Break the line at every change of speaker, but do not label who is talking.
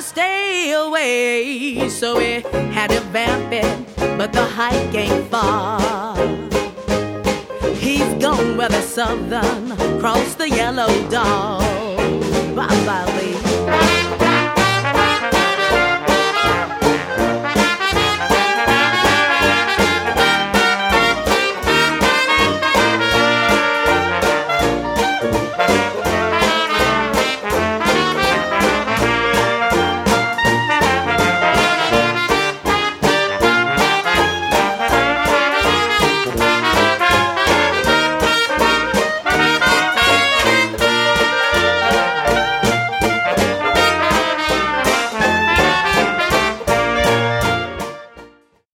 stay away. So we had it vamping, but the hike ain't far. He's gone where the southern cross the yellow dog. Bye-bye, lady.